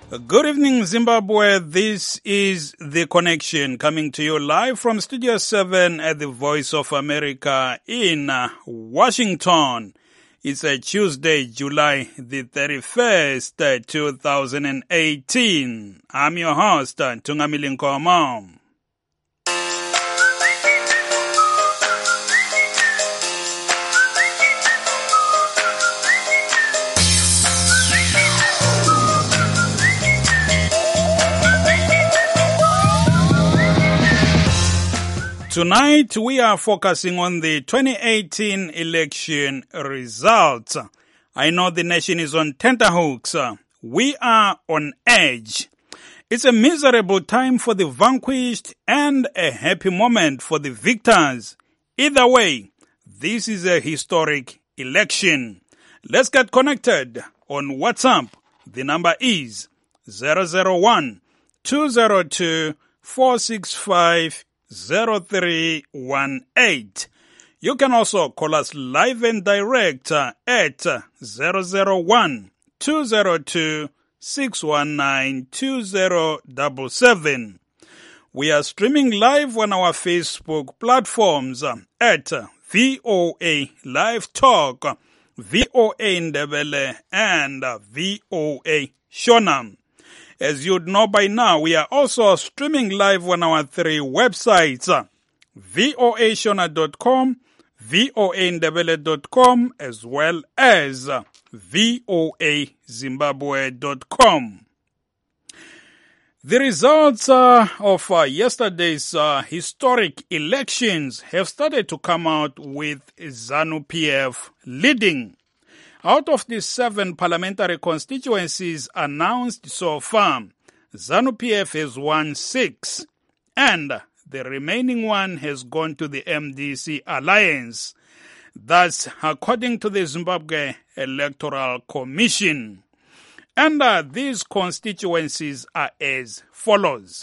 Good evening, Zimbabwe. This is The Connection coming to you live from Studio 7 at the Voice of America in Washington. It's a Tuesday, July the 31st, 2018. I'm your host, Tungamili Nkomo. Tonight, we are focusing on the 2018 election results. I know the nation is on tenterhooks. We are on edge. It's a miserable time for the vanquished and a happy moment for the victors. Either way, this is a historic election. Let's get connected on WhatsApp. The number is 001-202-465 0318. You can also call us live and direct at 001-202-619-2077. We are streaming live on our Facebook platforms at VOA Live Talk, VOA Ndebele, and VOA Shona. As you'd know by now, we are also streaming live on our three websites, voashona.com, voandebele.com, as well as voazimbabwe.com. The results of yesterday's historic elections have started to come out with ZANU-PF leading. Out of the 7 parliamentary constituencies announced so far, ZANU-PF has won 6, and the remaining one has gone to the MDC alliance. That's according to the Zimbabwe Electoral Commission. And these constituencies are as follows.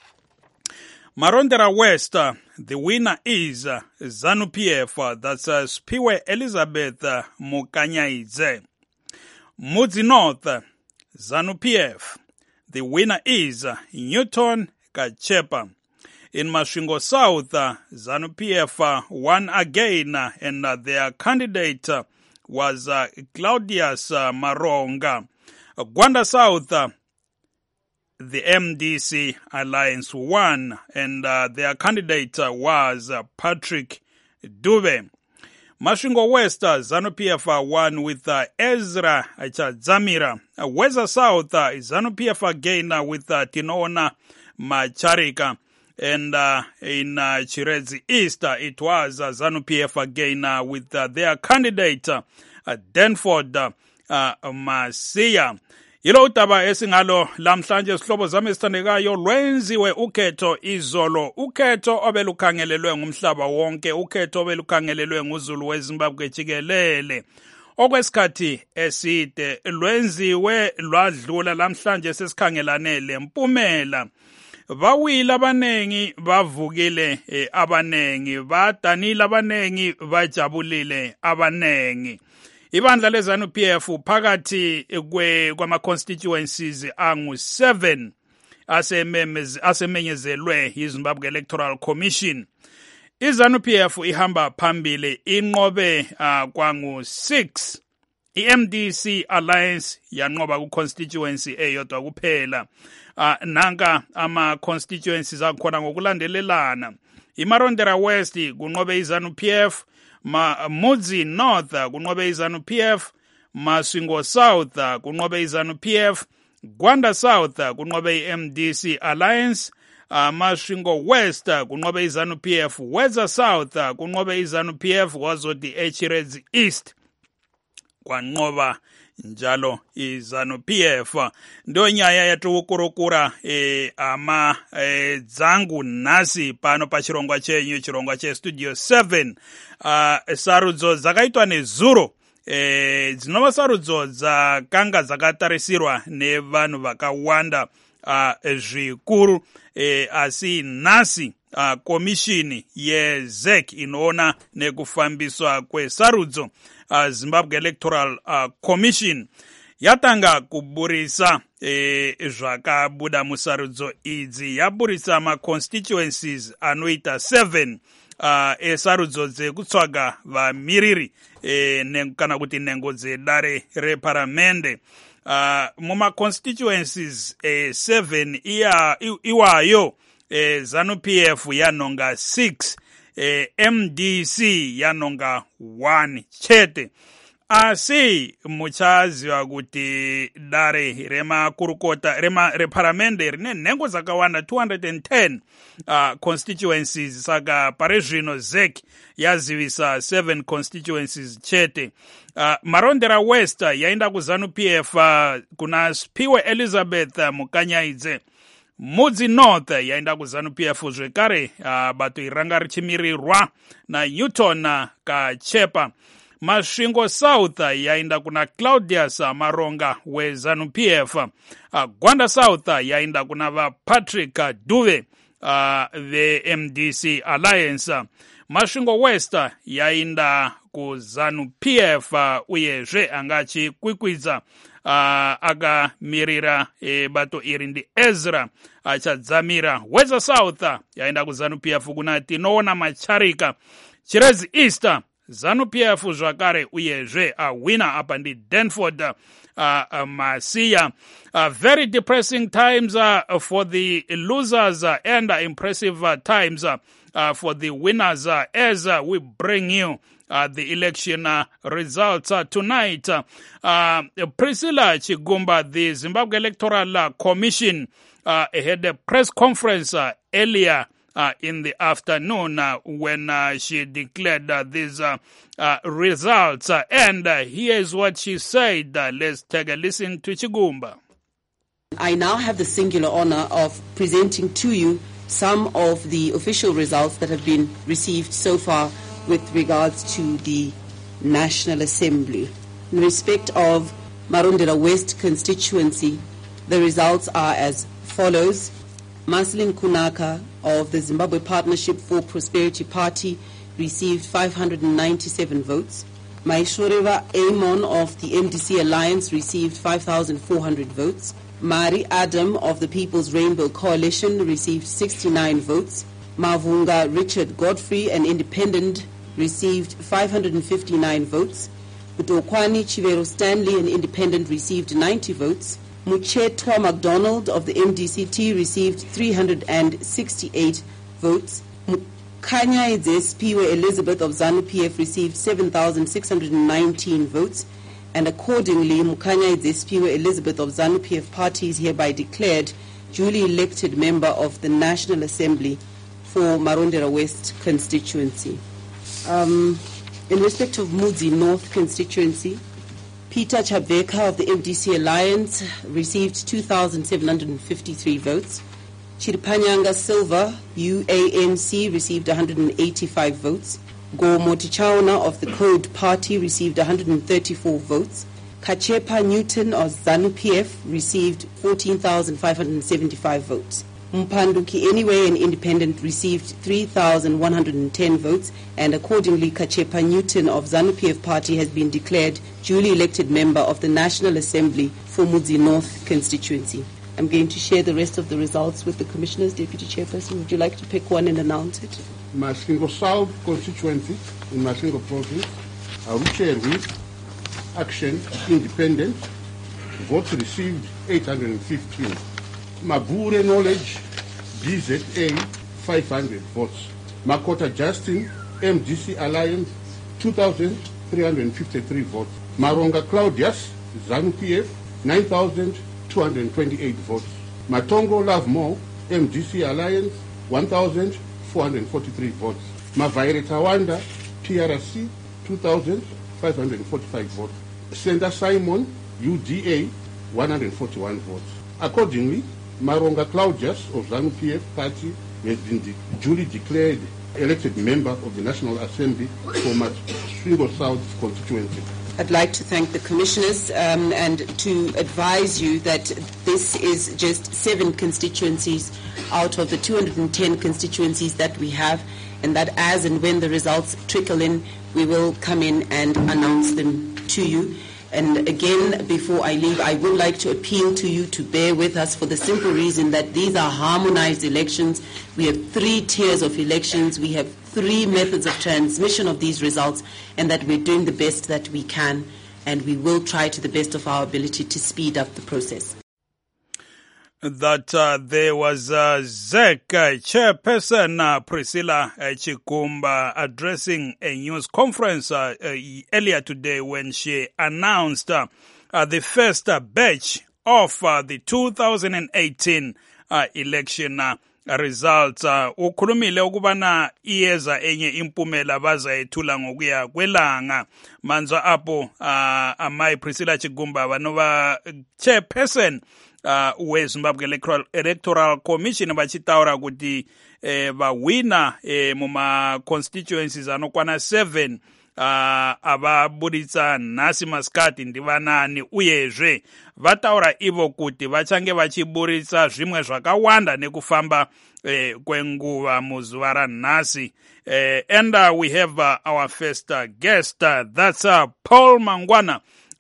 Marondera West, the winner is ZANU-PF, that's Spiwe Elizabeth Mukanyaidze. Mudzi North, ZANU-PF, the winner is Newton Kachepa. In Masvingo South, ZANU-PF won again, and their candidate was Claudius Maronga. Gwanda South, the MDC alliance won, and their candidate was Patrick Dube. Masvingo West, ZANU-PF won with Ezra Chadzamira. Weza South, ZANU-PF again with Tinona Macharika. And in Chiredzi East, it was ZANU-PF again with their candidate Denford Masiya. Yilo utaba esingalo lamhlanje sihlobo zami esithandekayo lwenziwe ukhetho izolo, ukhetho obelukhangelelwe ngumhlaba wonke, ukhetho obelukhangelelwe nguzulu weZimbabwe jikelele. Okwesikhathi eside lwenziwe lwadlula lamhlanje sesikhangelane lempumela. Bawile abanengi bavukile abanengi, badanile abanengi bajabulile abanengi. Ibandla leZANU-PF phakathi kwama-constituencies angu-7 asemenyezelwe yiZimbabwe Electoral Commission. iZANU-PF ihamba phambili inqobe kwangu-6. I-MDC Alliance yanqoba ku-constituency eyodwa kuphela. Nanka ama-constituencies akhona ngokulandelelana. iMarondera West kunqobe iZANU-PF, Mudzi North kunqobe iZANU-PF, Masvingo South kunqobe iZANU-PF, Gwanda South kunqobe i-MDC Alliance, Masvingo West kunqobe iZANU-PF, Weza South kunqobe iZANU-PF, wazodi Chiredzi East kwanqoba njalo iZANU-PF. Ndonyaya yatukurukura dzangu nasi pano pachirongwa chenyu, chirongwa che Studio 7. Sarudzo dzakaitwa nezuro, dzinova sarudzo dzakanga dzakatarisirwa nevanhu vakawanda zvikuru, asi nhasi komishini yeZEC inoona nekufambiswa kwesarudzo Zimbabwe Electoral Commission yatanga kuburisa zvakabuda musarudzo idzi. Yaburisa ma-constituencies anoita 7 esarudzo dzekutsvaga vamiriri kana kuti nhengo dzedare reparamende. Muma-constituencies 7 iwayo ZANU-PF yanonga 6, MDC yanonga 1 chete. Asi muchaziva kuti dare remakurukota reparamende rine nhengo dzakawanda 210 constituencies. Saka pare zvino ZEC yazivisa 7 constituencies chete. Marondera West yaenda kuZANU-PF kuna Spiwe Elizabeth Mukanyaidze. Mudzi North yaenda kuZANU-PF zvekare, bato iranga richimirirwa naNewton Kachepa. Masvingo South yaenda kuna Claudius Maronga weZANU-PF. Gwanda South yaenda kuna vaPatrick Duve veMDC Alliance. Masvingo West yaenda kuZANU-PF uyezve anga achikwikwidza akamirira bato iri ndi Ezra achadzamira. Weza South yaenda kuZANU-PF kuna Tinoona Macharika. Chirezi East ZANU-PF zvakare uyezve winner apa ndi Denford Masiya. Very depressing times for the losers and impressive times for the winners as we bring you the election results tonight. Priscilla Chigumba, the Zimbabwe Electoral Commission, had a press conference earlier in the afternoon when she declared these results. And here's what she said. Let's take a listen to Chigumba. I now have the singular honor of presenting to you some of the official results that have been received so far with regards to the National Assembly. In respect of Marondera West constituency, the results are as follows. Marcelin Kunaka of the Zimbabwe Partnership for Prosperity Party received 597 votes. Maishoreva Amon of the MDC Alliance received 5,400 votes. Mari Adam of the People's Rainbow Coalition received 69 votes. Mavunga Richard Godfrey, an independent, received 559 votes. Mutokwani Chivero Stanley, an independent, received 90 votes. Muchetwa MacDonald of the MDCT received 368 votes. Mukanyaidze Spiwe Elizabeth of ZANU-PF received 7,619 votes. And accordingly, Mukanyaidze Spiwe Elizabeth of ZANU-PF party is hereby declared duly elected member of the National Assembly for Marondera West constituency. In respect of Mudzi North constituency, Peter Chabeka of the MDC Alliance received 2,753 votes. Chiripanyanga Silva, UANC, received 185 votes. Go Motichaona of the Code Party received 134 votes. Kachepa Newton of ZANU-PF received 14,575 votes. Mpanduki Anyway, an independent, received 3,110 votes, and accordingly Kachepa Newton of ZANU-PF party has been declared duly elected member of the National Assembly for Mudzi North constituency. I'm going to share the rest of the results with the Commissioners. Deputy Chairperson, would you like to pick one and announce it? Masvingo South constituency in Masvingo province, Arucherwi, Action Independent, votes received 815. Mabure Knowledge, BZA, 500 votes. Makota Justin, MDC Alliance, 2,353 votes. Maronga Claudius, ZANU-PF, 9,228 votes. Matongo Love Mo, MDC Alliance, 1,443 votes. Mavaire Tawanda, PRC, 2,545 votes. Senda Simon, UDA, 141 votes. Accordingly, Maronga Claudius of ZANU-PF party has been duly declared elected member of the National Assembly for Masvingo South constituency. I'd like to thank the Commissioners and to advise you that this is just 7 constituencies out of the 210 constituencies that we have, and that as and when the results trickle in, we will come in and announce them to you. And again, before I leave, I would like to appeal to you to bear with us for the simple reason that these are harmonized elections. We have 3 tiers of elections. We have 3 methods of transmission of these results, and that we're doing the best that we can, and we will try to the best of our ability to speed up the process. That there was ZEC chairperson Priscilla Chikumba addressing a news conference earlier today when she announced the first batch of the 2018 election results. Ukhulumile ukubana iyeza enye impumela bazayethula ngokuya kwelanga manzwa apho amai Priscilla Chikumba banova chairperson we-Zimbabwe Electoral Commission bachitaura kuti bawina muma-constituencies anokwana 7 ababuditsa nhasi masikati ndivanani uyezve vataura ivo kuti vachange vachiburitsa zvimwe zvakawanda nekufamba kwenguva muzuva ranhasi. And we have our first guest, that's Paul Mangwana,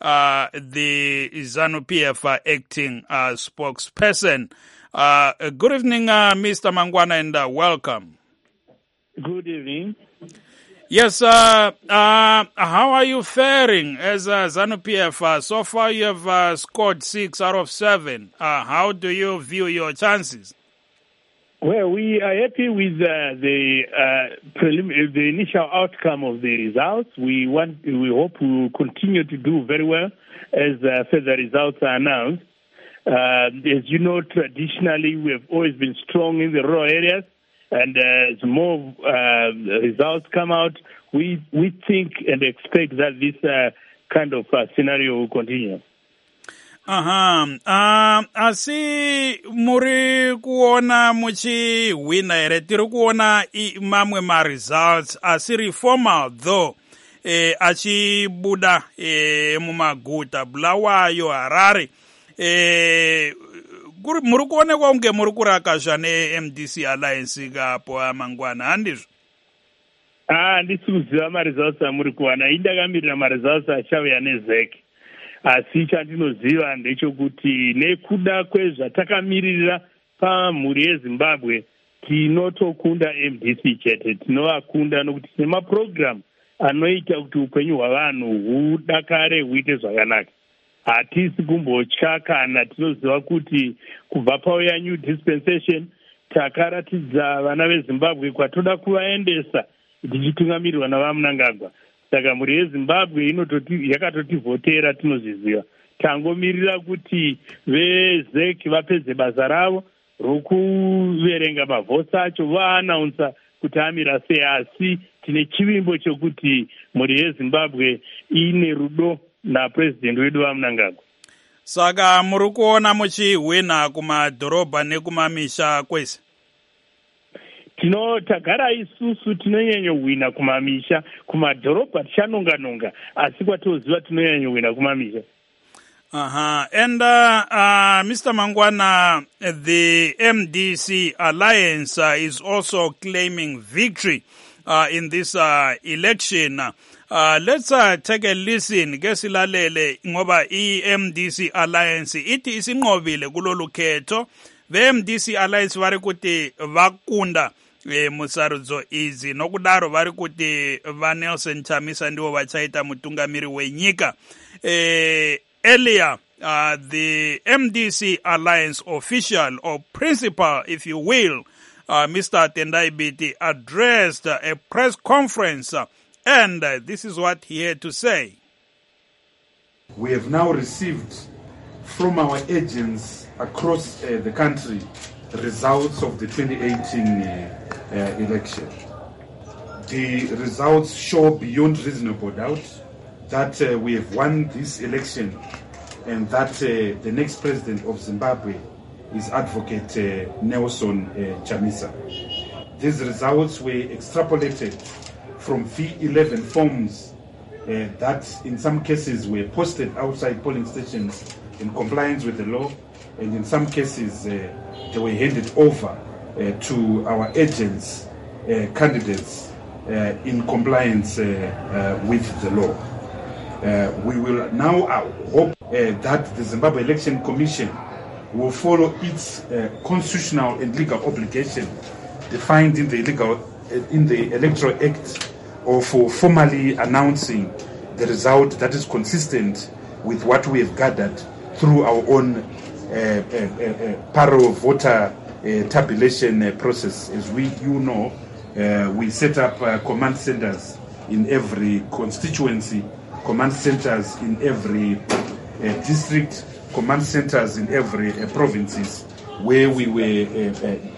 the ZANU-PF acting spokesperson. Good evening, Mr. Mangwana, and welcome. Good evening. Yes, how are you faring as ZANU-PF? So far you have scored 6 out of 7. How do you view your chances? Well, we are happy with the initial outcome of the results. We hope we will continue to do very well as further results are announced. As you know, traditionally we have always been strong in the rural areas, and as more results come out, we think and expect that this kind of scenario will continue. Asi muri kuona muchi wina ere tiri kuona mamwe ma results asiri formal though achibuda mumaguta Bulawayo, Harare muri kuonekwa unge muri kurakazva ne-MDC Alliance kapo Mangwana handizvo? Handisi kuziva ma-results amuri kuwana. Indakamirira ma-results achauya neZEC. Asi chandinoziva ndechokuti nekuda kwezvatakamirira pamhuri yeZimbabwe tinotokunda MDC chete. Tinovakunda nokuti tine maprogram anoita kuti upenyu hwavanhu hudakare huite zvakanaka. Hatisi kumbotya kana tinoziva kuti kubva pauya new dispensation takaratidza vana veZimbabwe kwatoda kuvaendesa tichitungamirirwa navaMnangagwa. Saka mhuri yeZimbabwe yakatotivhotera, tinozviziva. Tangomirira kuti veZEC vapedze basa ravo rokuverenga mavhotsi acho vaanaunsa kuti amira sei, asi tine chivimbo chokuti mhuri yeZimbabwe ine rudo napurezidendi wedu vaMnangagwa. Saka muri kuona muchihwina kumadhorobha nekumamisha kwese? Tagara isusu tinonyanyohwina kumamisha, kumadhorobha tichanonga-nonga, asi kwatoziva tinonyanyohwina kumamisha. And Mr. Mangwana, the MDC Alliance is also claiming victory in this election. Let's take a listen. Ngesilalele ngoba i-MDC Alliance ithi isinqobile kulolu khetho. The MDC Alliance vari kuti vakunda musarudzo izi nokudaro vari kuti vaNelson Chamisa ndivo vachaita mutungamiri wenyika. Earlier, the MDC Alliance official or principal, if you will, Mr. Tendai Biti, addressed a press conference, and this is what he had to say. We have now received from our agents across the country the results of the 2018 election. The results show beyond reasonable doubt that we have won this election and that the next president of Zimbabwe is Advocate Nelson Chamisa. These results were extrapolated from V11 forms that in some cases were posted outside polling stations in compliance with the law, and in some cases they were handed over to our agents, candidates, in compliance with the law. We will now hope that the Zimbabwe Election Commission will follow its constitutional and legal obligation defined in the Electoral Act of formally announcing the result that is consistent with what we have gathered through our own paro voter tabulation process. As you know, we set up command centers in every constituency, command centers in every district, command centers in every provinces, where we were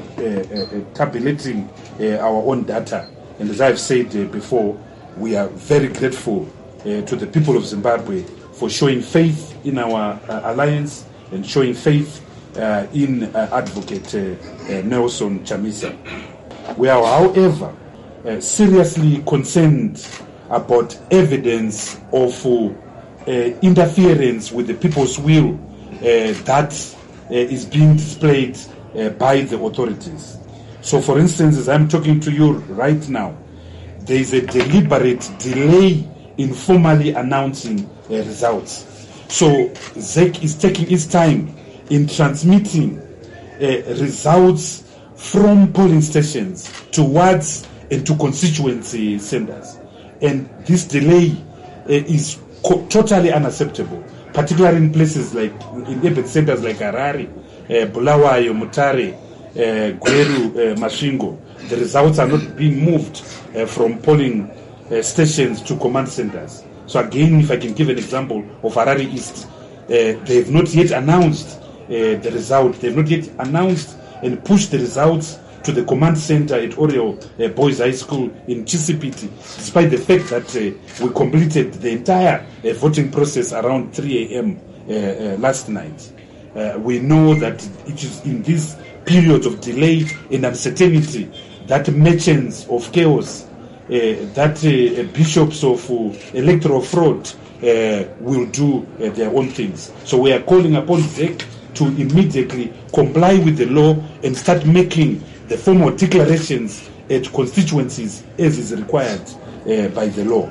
tabulating our own data. And as I've said before, we are very grateful to the people of Zimbabwe for showing faith in our alliance and showing faith in Advocate Nelson Chamisa. We are, however, seriously concerned about evidence of interference with the people's will that is being displayed by the authorities. So, for instance, as I'm talking to you right now, there is a deliberate delay in formally announcing results. So, ZEC is taking its time in transmitting results from polling stations towards and to constituency centers. And this delay is totally unacceptable, particularly in places like, in urban centers like Harare, Bulawayo, Mutare, Gweru, Masvingo. The results are not being moved from polling stations to command centers. So again, if I can give an example of Harare East, they have not yet announced the result. They have not yet announced and pushed the results to the command center at Oriel Boys High School in Chisipiti, despite the fact that we completed the entire voting process around 3 a.m. Last night. We know that it is in this period of delay and uncertainty that merchants of chaos, that bishops of electoral fraud will do their own things. So we are calling upon ZEC to immediately comply with the law and start making the formal declarations at constituencies as is required by the law.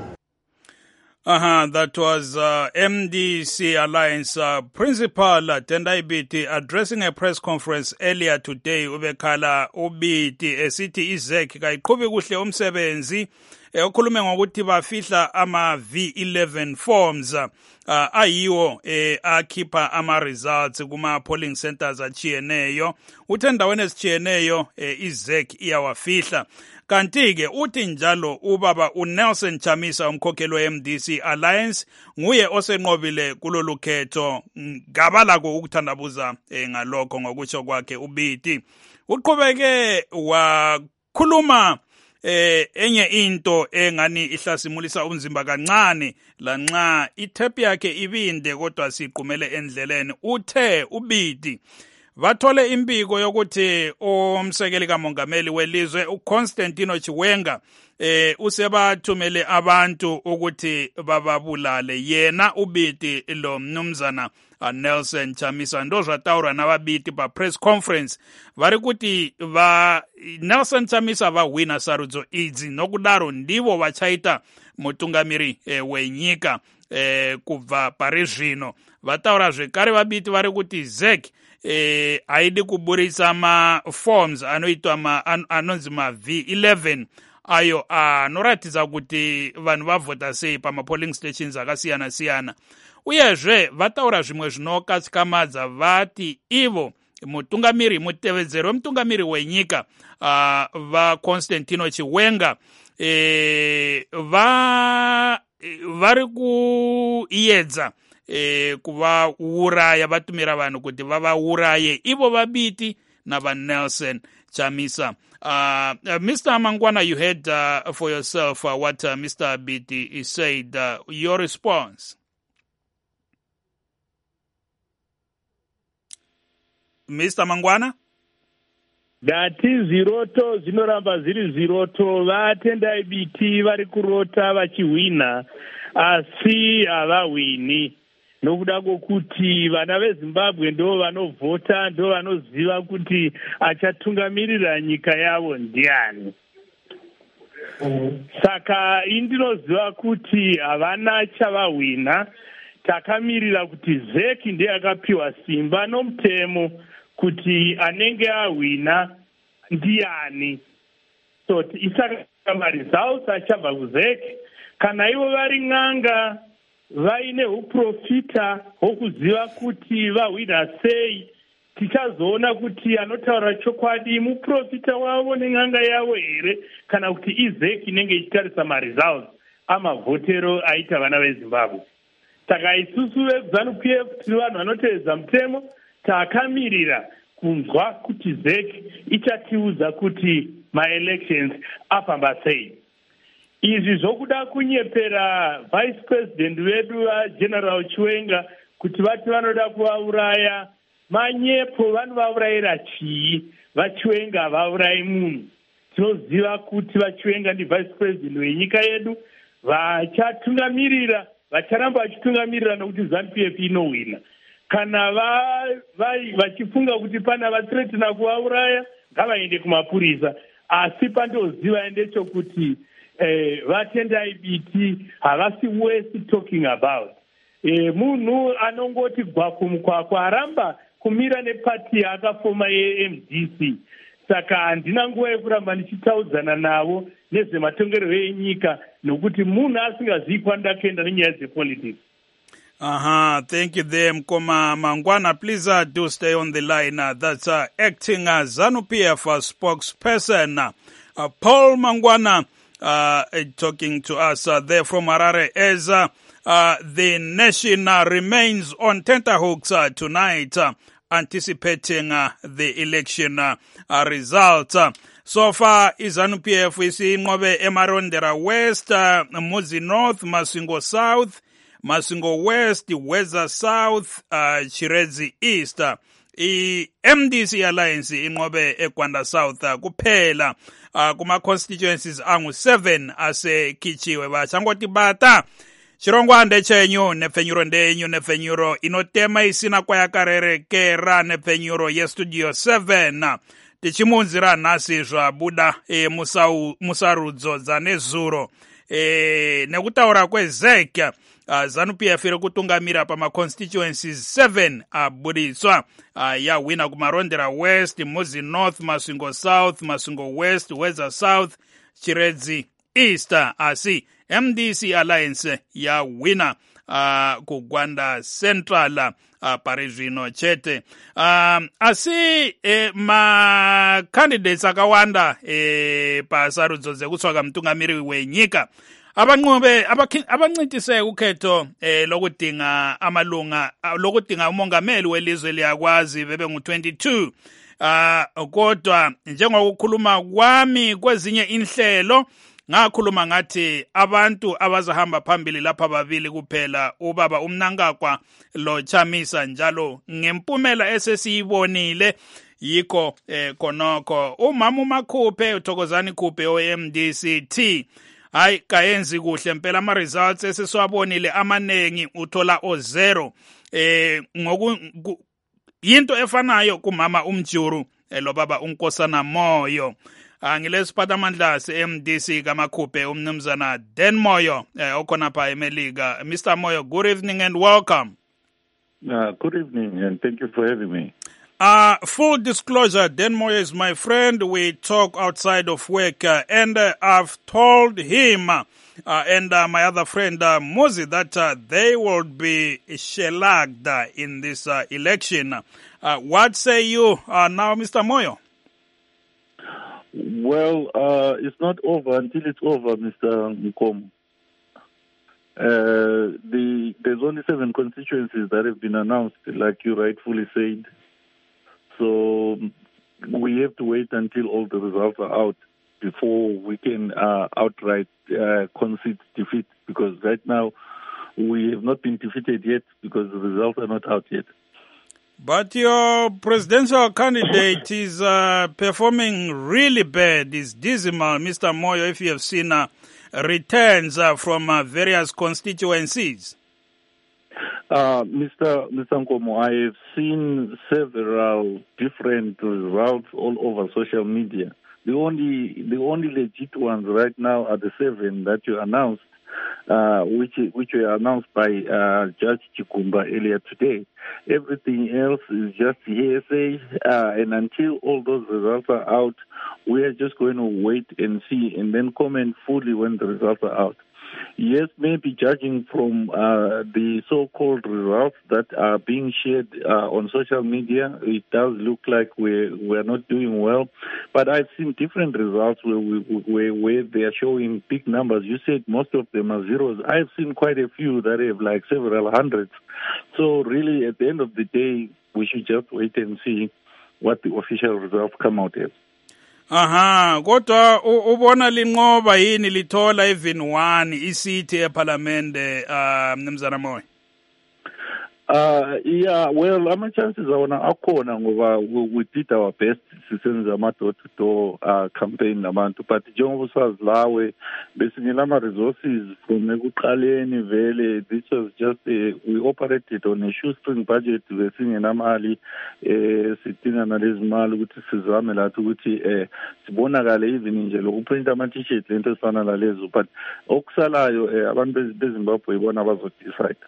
That was MDC Alliance Principal Tendai Biti addressing a press conference earlier today. Ubekhala ubiti esithi izek kayiqhubi kuhle umsebenzi okhulume ngokuthi bafihla ama V11 forms ayiwo akhipha ama results kuma polling centers achiyeneyo. Uthe endaweni ezichiyeneyo izek iyawafihla. Kanti-ke uthi njalo ubaba uNelson Chamisa umkhokheli we-MDC Alliance nguye osenqobile kulolu khetho. Ngabalako ukuthandabuza ngalokho ngokutsho kwakhe ubiti. Uqhubeke wakhuluma enye into engani ihlasimulisa umzimba kancane lanxa ithep yakhe ibinde kodwa siqumele endleleni. Uthe ubiti bathole impiko yokuthi umsekeli kamongameli welizwe uConstantino Chiwenga usebathumele abantu ukuthi bababulale. Yena ubiti lo mnumzana Nelson Chamisa ndozwa taura nababiti pa press conference vari kuti Nelson Chamisa va wina sarudzo idzi nokudaro ndivo vachaita mutungamiri wenyika kubva pari zvino. Vataura zvekare vabiti vari kuti ZEC haidi kuburisa ma-forms anoitwa anonzi ma-V11 ayo anoratidza kuti vanhu vavhota sei pama-polling stations akasiyana-siyana. Uyezve vataura zvimwe zvinokatsikamadza vati ivo mutevedzeri wemutungamiri wenyika vaConstantino Chiwenga vari kuedza kuvauraya, vatumira vanhu kuti vavauraye ivo vabiti navaNelson Chamisa. Mr. Mangwana, you heard for yourself what Mr. Biti said. Your response? Mr. Mangwana? Dati ziroto zinoramba ziri ziroto. Vatendai Biti vari kurota vachiwina asi havawini. Nokuda kwokuti vana veZimbabwe ndo vanovhota, ndo vanoziva kuti achatungamirira nyika yavo ndiani. saka indinoziva kuti havana chavahwina. Takamirira kuti ZEC ndiye akapiwa simba nomutemo kuti anenge ahwina ndiani. So isaka results achabva kuZEC, kana ivo vari n'anga vaine uprofita hwokuziva kuti vahwina sei, tichazoona kuti anotaura chokwadi muprofita wavo nen'anga yavo here, kana kuti iZEC inenge ichitarisa maresults amavhotero aita vana veZimbabwe. Saka isusu veZANU-PF tiri vanhu vanotevedza mutemo, takamirira kunzwa kuti ZEC ichatiudza kuti ma-elections afamba sei. Izvi zvokuda kunyepera vice president vedu vageneral Chiwenga kuti vati vanoda kuvauraya, manyepo vanovaurayira chii? VaChiwenga havaurayi munhu. Tinoziva kuti vaChiwenga ndi vice president wenyika yedu, vachatungamirira, vacharamba vachitungamirira nokuti ZANU-PF inohwina. Kana vachifunga kuti pana vathreatena kuvauraya, ngavaende kumapurisa. Asi pandoziva ndechokuti vatendai biti havasi worth talking about. Munhu anongoti gwaku mukwakwa aramba kumira nepati yaakafoma yeMDC. Saka handina nguva yekuramba ndichitaudzana navo nezvematongerwo enyika nokuti munhu asingazivi kwandakaenda nenyaya dzepolitics. Thank you there, Mkoma Mangwana. Please do stay on the line. That's acting ZANU-PF spokesperson Paul Mangwana talking to us there from Harare as the nation remains on tenterhooks tonight, anticipating the election results. So far, ZANU-PF is in Emarondera West, Muzi North, Masingo South, Masingo West, Weza South, Chirezi East. MDC Alliance inqobe eGwanda South kuphela kuma constituencies angu 7 asekhichiwe bachangoti bata chirongwande chenyu nefenyuro ndenyu nefenyuro inotema isina kwayakarereka nefenyuro yestudio 7 tichimunzira nhasi zvabuda musarudzo dzanezuro nekutaura kweZEC ZANU-PF iri kutungamira pama-constituencies 7 abudiswa yahwina kumarondera West, Muzi North, Masingo South, Masingo West, Weza South, Chiredzi East. Asi MDC Alliance yahwina kuGwanda Central pari zvino chete. Asi ma-candidates akawanda pasarudzo dzekutsvaga mutungamiri wenyika abancitise ukhetho lokudinga amalunga lokudinga umongameli welizwe liyakwazi bebe ngu22 kodwa njengokukhuluma kwami kwezinye inhlelo ngakhuluma ngathi abantu abazahamba phambili lapha babili kuphela ubaba uMnangagwa lo Chamisa njalo ngempumela esesiyibonile yikho khonokho umama uMakhuphe uThokozani Khuphe oMDCT hayi kayenzi kuhle impela ama results esesiwabonile amanengi uthola o0 into efanayo kumama uMjuru lo baba uNkosana Moyo ngilesiphathamandla se-MDC kaMakhuphe umnumzana Dan Moyo okhona pha eMelika. Mr. Moyo, good evening and welcome. Good evening and thank you for having me. Full disclosure, Dan Moyo is my friend. We talk outside of work and I've told him and my other friend Muzi that they will be shellacked in this election. What say you now, Mr. Moyo? Well, it's not over until it's over, Mr. Mkomo. There's only 7 constituencies that have been announced, like you rightfully said. So we have to wait until all the results are out before we can outright concede defeat, because right now we have not been defeated yet because the results are not out yet. But your presidential candidate is performing really bad. It's dismal, Mr. Moyo, if you have seen returns from various constituencies. Mr. Nkomo, I have seen several different results all over social media. The only legit ones right now are the 7 that you announced, which were announced by Judge Chikumba earlier today. Everything else is just hearsay, and until all those results are out, we are just going to wait and see and then comment fully when the results are out. Yes, maybe judging from the so-called results that are being shared on social media, it does look like we're not doing well. But I've seen different results where they are showing big numbers. You said most of them are zeros. I've seen quite a few that have like several hundreds. So really, at the end of the day, we should just wait and see what the official results come out as. Kodwa ubona linqoba yini lithola even one isithi eParliamente Mnumzana Moyo? Yeah, well, ama-chances awona akhona ngoba we did our best sisenza ama-door-to-door campaign nabantu, but njengoba usazi lawe besingela ama-resources from ekuqaleni vele. This was just we operated on a shoestring budget. Besingenamali sidinga nalezi mali ukuthi sizame lathi ukuthi sibonakale even nje lokuprinta ama-t-shirt lento esifana nalezo, but okusalayo abantu bezimbabwe ibona abazodecide.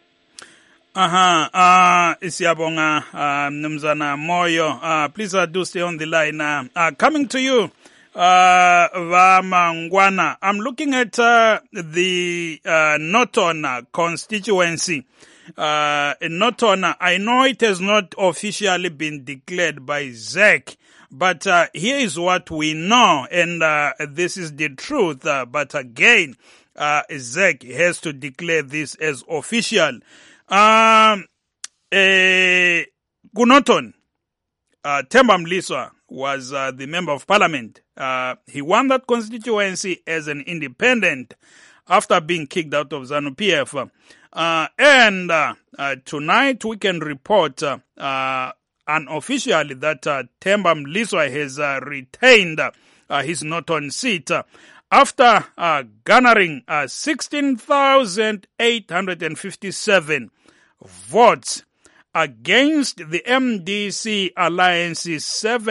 Siyabonga Mnumzana Moyo. Please do stay on the line. Coming to you, Vamangwana. I'm looking at the Norton constituency. Norton, I know it has not officially been declared by ZEC, but here is what we know, and this is the truth. But again, ZEC has to declare this as official. Kunoton, Themba Mliswa was the member of parliament. He won that constituency as an independent after being kicked out of ZANU-PF. And tonight we can report unofficially that Themba Mliswa has retained his Norton seat after garnering 16,857 votes against the MDC Alliance's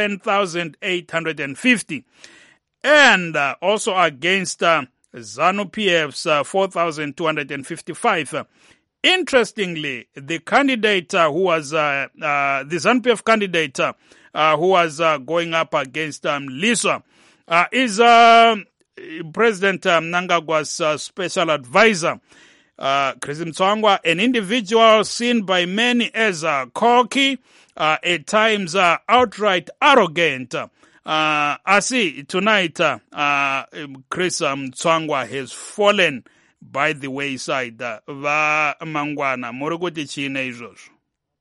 7,850 and also against ZANU-PF's 4,255. Interestingly, the candidate who was the ZANU-PF candidate who was going up against Mliswa is President Mnangagwa's special advisor, Chris Mtswangwa, an individual seen by many as cocky, at times outright arrogant. I see tonight Chris Mtswangwa has fallen by the wayside. Va Mangwana, morogoti chine izvozvo.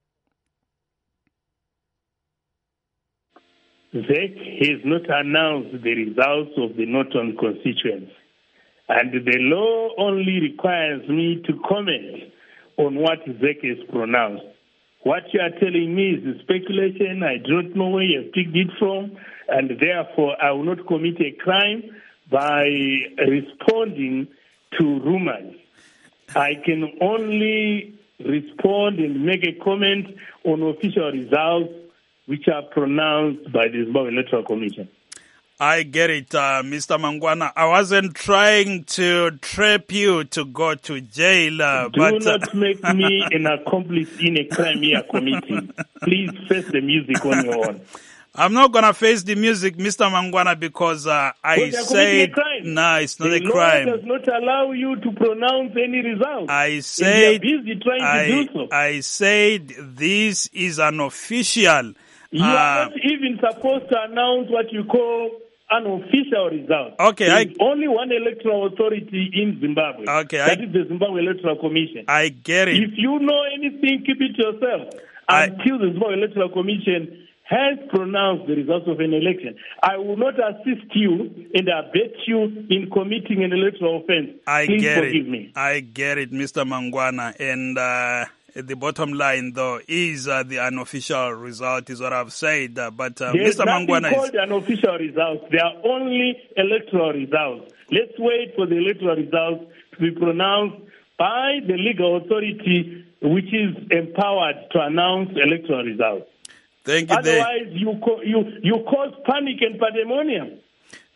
ZEC has not announced the results of the Norton constituency, and the law only requires me to comment on what ZEC has pronounced. What you are telling me is speculation. I don't know where you have picked it from, and therefore I will not commit a crime by responding to rumors. I can only respond and make a comment on official results which are pronounced by the Zimbabwe Electoral Commission. I get it, Mr. Mangwana. I wasn't trying to trap you to go to jail. Do not make me an accomplice in a crime you are committing. Please face the music on your own. I'm not going to face the music, Mr. Mangwana, because I said, no, it's not a crime. The law does not allow you to pronounce any results. I said, busy trying to do so. I said this is an official. You are not even supposed to announce what you call an official result. Okay, There's only one electoral authority in Zimbabwe. Okay, that is the Zimbabwe Electoral Commission. I get it. If you know anything, keep it to yourself until the Zimbabwe Electoral Commission has pronounced the results of an election. I will not assist you and abet you in committing an electoral offense. Please forgive me. I get it, Mr. Mangwana. And the bottom line, though, is the unofficial result is what I've said. But Mr. Mangwana called unofficial results. They are only electoral results. Let's wait for the electoral results to be pronounced by the legal authority which is empowered to announce electoral results. Thank you. Otherwise, you cause panic and pandemonium.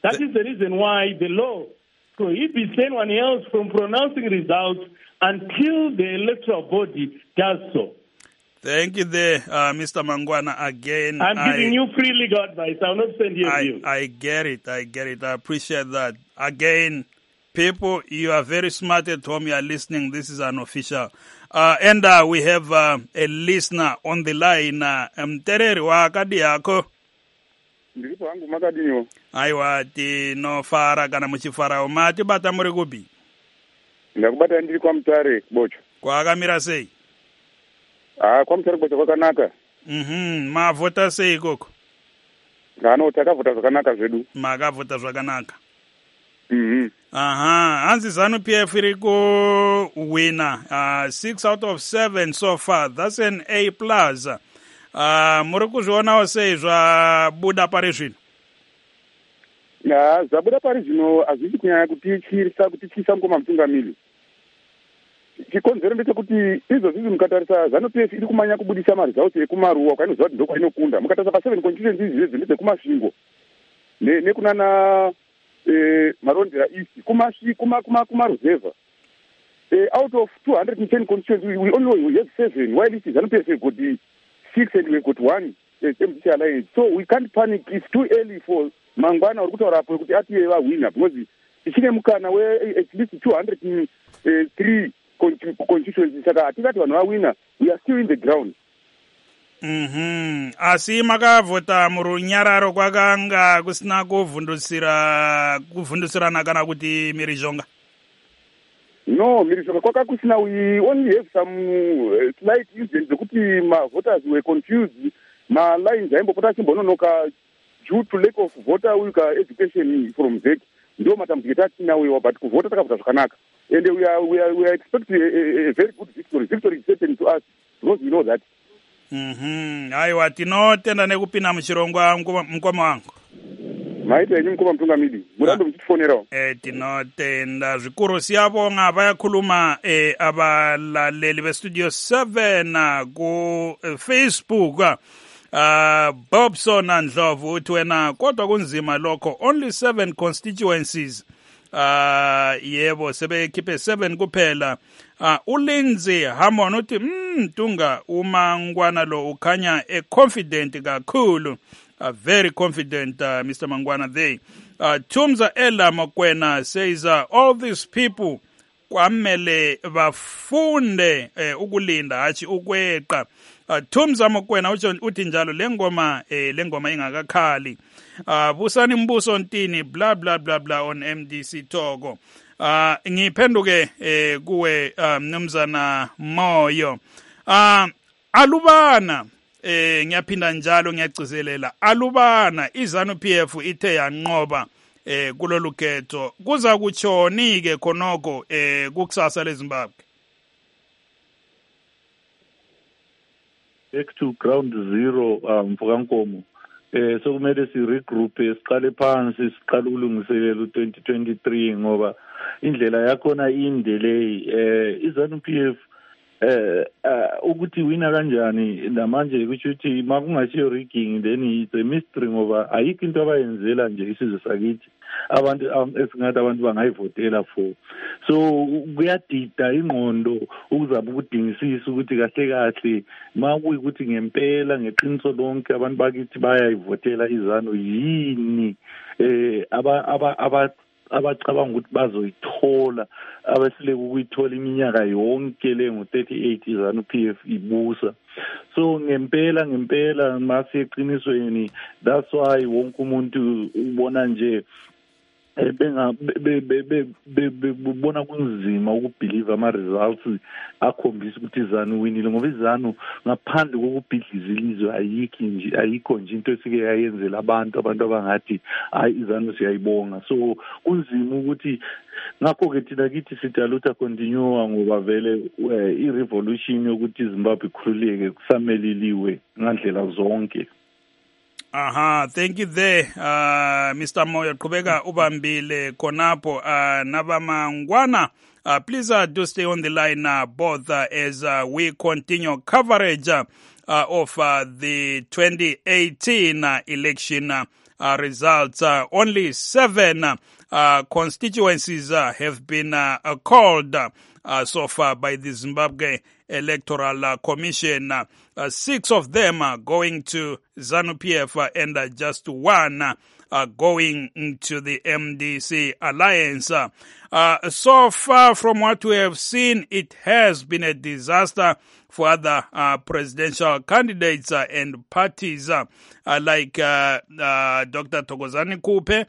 That is the reason why the law prohibits anyone else from pronouncing results until the electoral body does so. Thank you there, Mr. Mangwana. Again, I'm giving you free legal advice. I will not send you a bill. I get it. I appreciate that. Again, people, you are very smart at home. You are listening. This is unofficial. And we have a listener on the line. Mtereri wa kadi yako. Ndiripo wangu makadinyo. Aiwa, tinofara kana muchifara umati bata muri kupi? Ndakubata ndiri kwa Mutare Bocho. Kwakamira sei? Kwa Mutare Bocho kwakanaka. Mavota sei koko? Ngano takavota zvakanaka zvedu. Makavota zvakanaka. Aha, hanzi ZANU-PF iri kuwina 6 out of 7 so far. That's an A+. Muri kuzvionawo sei zvabuda pari zvino? Zvabuda pari zvino hazvisi kunyanya kutityisa mukoma mutungamiri. Chikonzero ndechekuti izvozvi mukatarisa ZANU-PF iri kumanya kubudisa maresults ekumaruwa kwainoziva kuti ndokwainokunda. Mukatarisa pa7 constituencies izvi ndedzekumasvingo nekunana Marondera East kumaruzeva. Out of 210 constituencies we only have 7, while it is ZANU-PF got 6 and we got 1 MDC alliance. So we can't panic. It's too early for Mangwana or Kutaurapo kuti ati wina, because ichine mukana where at least 203 constituencies saka atikati vanhu vawina. We are still in the ground. Asi makavhota murunyararo kwakanga kusina kuvhundusirana kana kuti mirizhonga? No, mirizhonga kwaka kusina. We only have some slight incidents zekuti voters were confused. Lines aimbopota achimbononoka due to lack of voter education from ZEC. Ndo matambudziko atinawo, but kuvhota takavhota zvakanaka. And we are expecting a very good victory. Victory is certain to us because we know that. Aiwa, tinotenda nekupinda muchirongwa mukoma wangu. Maita yenyu mukoma mutungamiri. Murambe muchitifonerawo. Tinotenda zvikuru. Siyabonga vayakhuluma abalaleli bestudio 7 ku Facebook. Bobson Ndlovu uthi wena kodwa kunzima lokho, only 7 constituencies. Yebo sebekhiphe 7 kuphela. uLindsay Hamon uthi Tunga uMangwana lo ukhanya confident kakhulu, very confident Mr. Mangwana there. Tumza Ella Mokwena says all these people kwamele bafunde ukulinda hathi ukweqa. Tumza Mokwena uthi njalo lengoma ingakakhali. Busani Mbuso Ntini blah blah blah blah on MDC Togo. Ngiphenduke kuwe mnumzana Moyo. Alubana ngiyaphinda njalo ngiyagcizelela, alubana iZANU-PF ithe yanqoba kulolu khetho, kuza kutshoni ke khonoko kukusasa leZimbabwe? Back to ground zero mfokankomo. So kumele si regroup siqale phansi siqale ukulungiselela u2023 ngoba indlela yakhona inde leyi. iZANU-PF ukuthi wina kanjani namanje ukuthi makungashiyo rigging then it's a mystery ngoba ayikho into abayenzela nje isizwe sakithi abantu esingathi abantu bangayivotela for. So kuyadida ingqondo ukuzama ukudingisisa ukuthi kahle makuyikuthi ngempela ngeqiniso lonke abantu bakithi bayayivotela iZANU yini abacabanga ukuthi bazoyithola abasile ukuyithola iminyaka yonke le ngo38 iZANU-PF ibusa. So ngempela mase eqinisweni, that's why wonke umuntu ubona nje bebona kunzima ukubelieve ama-results akhombisa ukuthi iZANU winile ngoba iZANU ngaphandle kokubhidliza ilizwe ayikho nje into esike yayenzela abantu abangathi hayi iZANU siyayibonga. So kunzima ukuthi ngakho-ke thina kithi sithi alutha continue ngoba vele i-revolution yokuthi iZimbabwe ikhululeke kusameleliwe ngandlela zonke. Thank you there, Mr. Moyo. Qhubeka ubambile khonapho nabamangwana. Please do stay on the line both as we continue coverage of the 2018 election results. Only 7 constituencies have been called so far by the Zimbabwe Electoral Commission. 6 of them are going to ZANU-PF and just 1 going to the MDC alliance. So far from what we have seen, it has been a disaster for other presidential candidates and parties like Dr. Thokozani Kupe,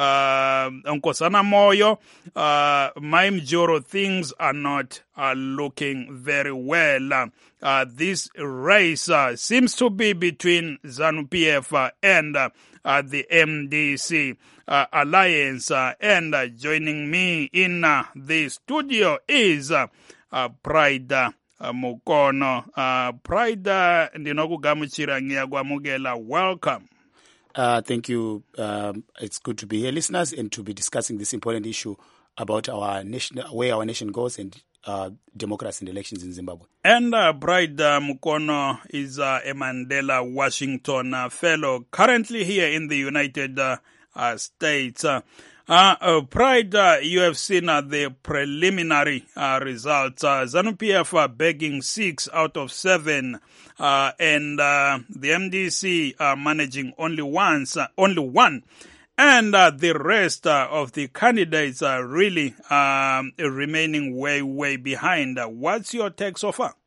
Nkosana Moyo, Maim Joro. Things are not looking very well. This race seems to be between ZANU-PF and the MDC alliance. And joining me in the studio is Pride Mukono. Pride, ndinokugamuchira ngiyakwamukela. Welcome. Thank you. It's good to be here, listeners, and to be discussing this important issue about our nation, where our nation goes, and democracy and elections in Zimbabwe. And Pride Mukono is a Mandela Washington fellow, currently here in the United States. Pride, you have seen the preliminary results. ZANU-PF are begging 6 out of 7, and the MDC are managing only one. And the rest of the candidates are really remaining way behind. What's your take so far?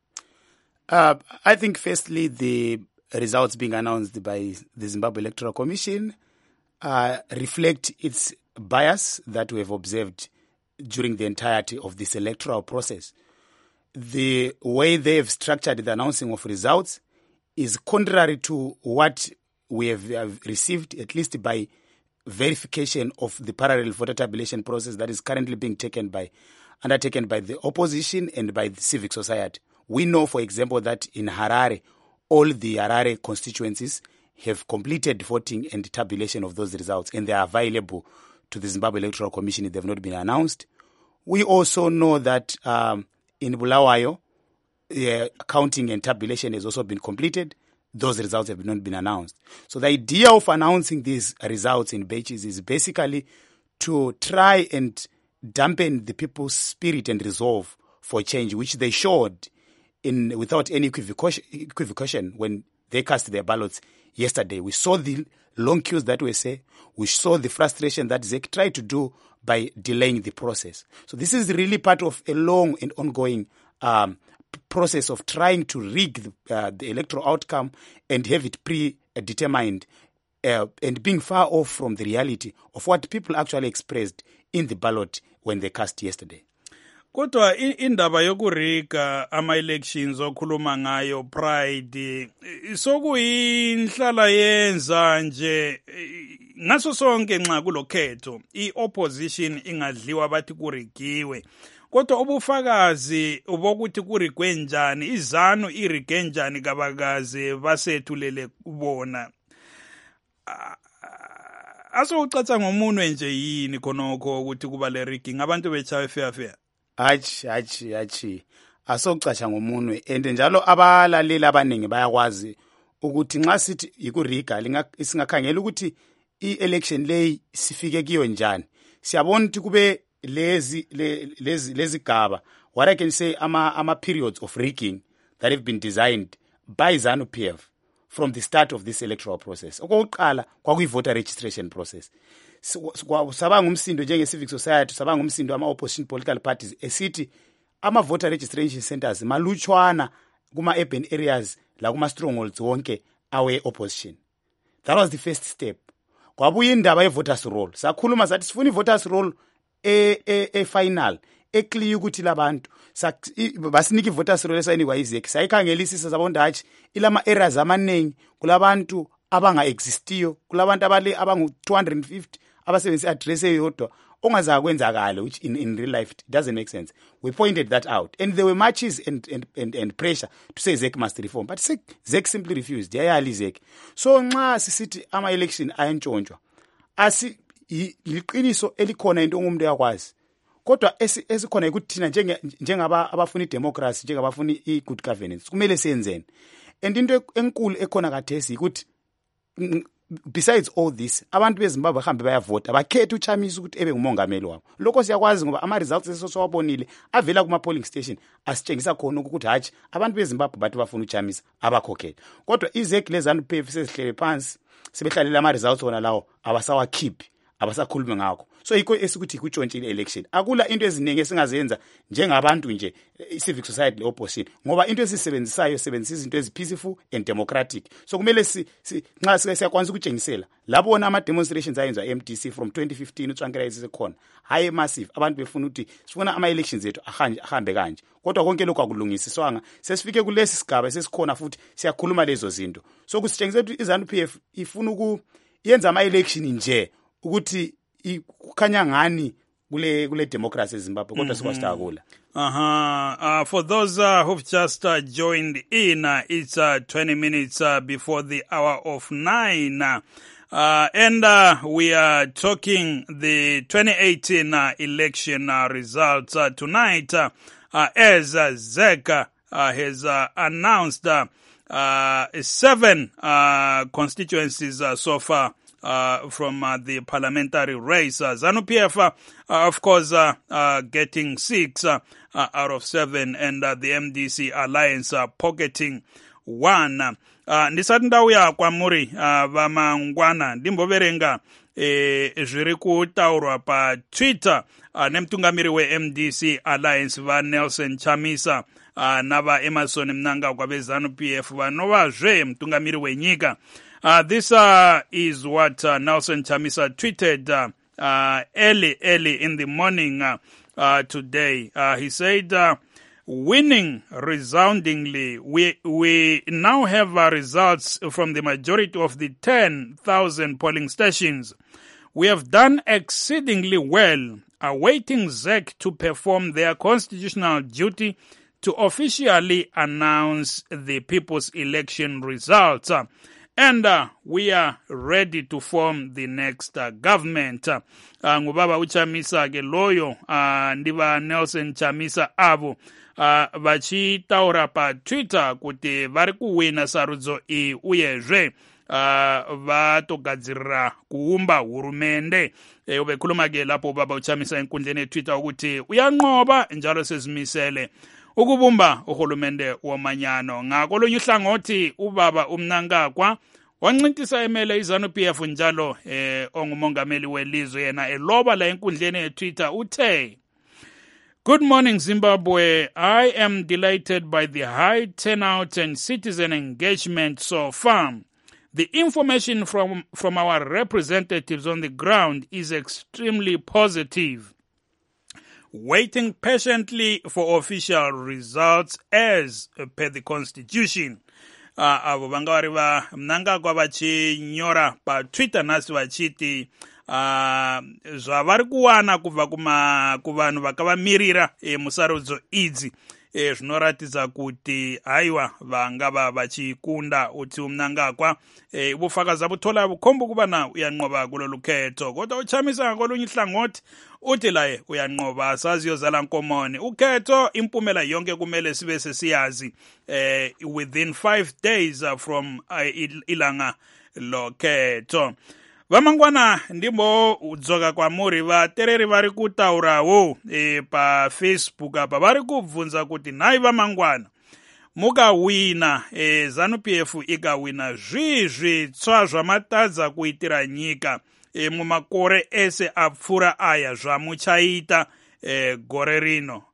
I think, firstly, the results being announced by the Zimbabwe Electoral Commission reflect its bias that we have observed during the entirety of this electoral process. The way they have structured the announcing of results is contrary to what we have received, at least by verification of the parallel voter tabulation process that is currently being undertaken by the opposition and by the civic society. We know, for example, that in Harare, all the Harare constituencies have completed voting and tabulation of those results, and they are available to the Zimbabwe Electoral Commission. They have not been announced. We also know that in Bulawayo, counting and tabulation has also been completed. Those results have not been announced. So the idea of announcing these results in batches is basically to try and dampen the people's spirit and resolve for change, which they showed without any equivocation when they cast their ballots yesterday. We saw the long queues that were set. We saw the frustration that ZEC tried to do by delaying the process. So this is really part of a long and ongoing process of trying to rig the electoral outcome and have it predetermined and being far off from the reality of what people actually expressed in the ballot when they cast yesterday. Kodwa indaba yokuriga ama-elections okhuluma ngayo Pride sokuyinhlala yenza nje ngaso sonke nxa kulokhetho i-opposition ingadliwa bathi kurigiwe. Kodwa ubufakazi bokuthi kurigwe njani, izanu irige njani kabakazi basethulele kubona, asowucaca ngomunwe nje yini khonokho ukuthi kuba le rigging abantu bechawe fair? Hachi asowucaca ngomunwe, and njalo abalaleli abaningi bayakwazi ukuthi nxa sithi ikuriga singakhangela ukuthi i-election leyi sifike kiyo njani. Siyabona ukuthi kube lezi gaba, what I can say, ama periods of rigging that have been designed by ZANU-PF from the start of this electoral process. Okokuqala kwakuyi-voter registration process. Sabanga umsindo njenge-civic society, sabanga umsindo ama-opposition political parties esithi ama-voter registration centers malutshwana kuma-urban areas la kuma-strongholds wonke awe-opposition. That was the first step. Kwabuya indaba ye-voters roll. Sakhuluma sathi sifuna i-voters roll final eclear ukuthi labantu basinika i-voters roll esayinikwa izeki. Sayikhangelisisa sabona hatshi ilama areas amaningi kulabantu abanga existiyo, kulabantu abangu 250 abasebenzisa address eyodwa which in real life it doesn't make sense. We pointed that out, and there were marches and pressure to say ZEC must reform, but ZEC simply refused. ZEC. So nxa sisithi ama-election ayantshontshwa liqiniso elikhona into ongumuntu yakwazi, kodwa esikhona ukuthi thina njengaba abafuna idemocracy, njengabafuna i-good governance kumele siyenzeni. And into enkulu ekhona khathesi ukuthi besides all this, abantu beZimbabwe bahambe bayavota, bakhethe uChamisa ukuthi ebe ngumongameli wabo. Lokho siyakwazi ngoba ama-results esosowabonile avela kuma-polling station asitshengisa khona ukuthi hatshi abantu beZimbabwe bathi bafuna uChamisa abakhokhela. Kodwa iZEC leZANU-PF sezihlele phansi sebehlalela ama-results wona lawo abasawakhiphi, abasakhulumi ngakho. So yikho esikuthi kutshontshile election. Akula into eziningi esingazenza njengabantu nje i-civic society le-opposition, ngoba into esisebenzisayo sebenzisa izinto ezi-peaceful and democratic. So kumele nxa siyakwanisa ukutshengisela labona ama-demonstrations ayenzwa MDC from 2015 uTrankela esekhona hayi massive, abantu befuna ukuthi sifuna ama-elections ethu ahambe kanje, kodwa konke lokho akulungisiswanga. Sesifike kulesi sigaba sesikhona futhi siyakhuluma lezo zinto. So kusitshengisa ukuthi iZANU-PF ifuna yenza ama-election nje ukuthi kukhanya ngani kule democracy eZimbabwe, kodwa sikwasitakula. For those who've just joined in, it's 20 minutes before the hour of 9. And we are talking the 2018 election results tonight as ZEC has announced 7 constituencies so far from the parliamentary race. ZANU-PF, of course, getting 6 out of 7, and the MDC alliance pocketing 1. Ndisati ndauya kwamuri vamangwana ndimboverenga zviri kutaurwa paTwitter nemtungamiri weMDC alliance vaNelson Chamisa nava Emerson Mnangagwa veZANU-PF vanovazve mutungamiri wenyika. This is what Nelson Chamisa tweeted early in the morning today. He said, winning resoundingly, we now have results from the majority of the 10,000 polling stations. We have done exceedingly well, awaiting ZEC to perform their constitutional duty to officially announce the people's election results. And we are ready to form the next government. Ngubaba uChamisa ke loyo ndiva Nelson Chamisa avo vachitaura paTwitter kuti vari kuwina sarudzo iyi uyezve vatogadzirira kuumba hurumende. Ubekhuluma ke lapho ubaba uChamisa enkundleni yeTwitter ukuthi uyanqoba njalo sezimisele ukubumba uhulumende womanyano. Ngakolunye uhlangothi ubaba uMnangagwa wancintisa emele iZANU-PF njalo ongumongameli welizwe yena eloba la enkundleni yeTwitter uthe, "Good morning Zimbabwe. I am delighted by the high turnout and citizen engagement so far. The information from our representatives on the ground is extremely positive. Waiting patiently for official results as per the constitution." Avo vanga vari va Mnangagwa vachinyora paTwitter nhasi vachiti zvavari kuwana kubva kuvanhu vakavamirira musarudzo idzi zvinoratidza kuti haiwa vangava vachikunda uti uMnangagwa ubufakazi buthola bukhomba ukubana uyanqoba kulo lukhetho, kodwa uChamisa ngakolunye ihlangothi uthi laye uyanqoba asaziyozala nkomoni. Ukhetho impumela yonke kumele sibe sesiyazi within 5 days from ilanga lokhetho. Vamangwana ndimbo udzoka kwamuri vatereri vari kutaurawo paFacebook apa vari kubvunza kuti nhai vamangwana mukawina ZANU-PF ikawina zvitsva zvamatadza kuitira nyika mumakore ese apfuura aya zvamuchaita gore rino.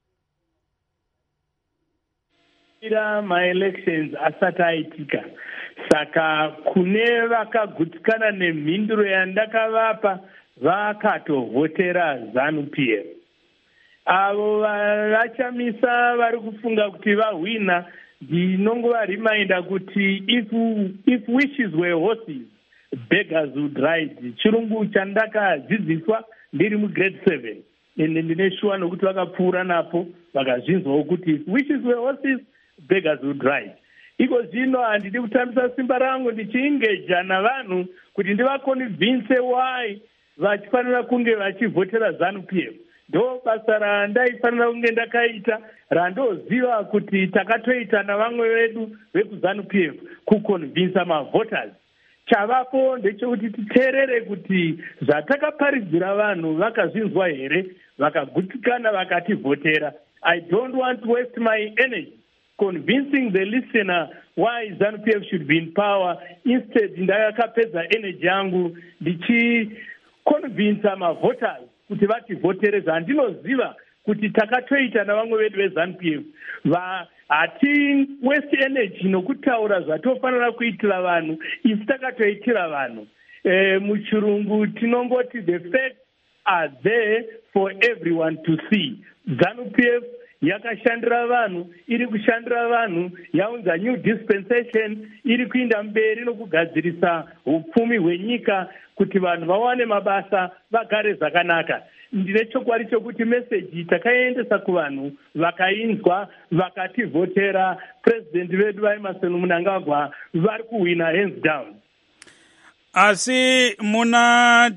Ma-elections asati aitika, saka kune vakagutsikana nemhinduro yandakavapa vakatovhotera ZANU-PF. Avo vaChamisa vari kufunga kuti vahwina, ndinongovarinda kuti if wishes were horses, beggars would ride. Chirungu chandakadzidziswa ndiri mugrade 7 ende ndine shuwa nokuti vakapfuura napo vakazvinzwawo kuti wishes were horses, beggars would ride. Iko zvino handidi kutambisa simba rangu ndichiengeja navanhu kuti ndivaconvince why vachifanira kunge vachivhotera ZANU-PF. Ndo basa randaifanira kunge ndakaita, randoziva kuti takatoita navamwe vedu vekuZANU-PF kuconvinsa mavoters. Chavapo ndechekuti titeerere kuti zvatakaparidzira vanhu vakazvinzwa here, vakagutikana vakativhotera. I don't want to waste my energy convincing the listener why ZANU-PF should be in power. Instead, ndakapedza energy yangu ndichiconvinsa mavoters kuti vativhotere zvandinoziva kuti takatoita navamwe vedu veZANU-PF. Hati waste energy nokutaura zvatofanira kuitira vanhu isi takatoitira vanhu. Muchirungu tinomboti the facts are there for everyone to see. ZANU-PF yakashandira vanhu, iri kushandira vanhu, yaunza new dispensation, iri kuinda mberi nokugadzirisa upfumi hwenyika kuti vanhu vawane mabasa, vagare zvakanaka. Ndine chokwadi chokuti meseji takaendesa kuvanhu vakainzwa, vakativhotera. President vedu vaEmmerson Mnangagwa vari kuwina hands down. Asi muna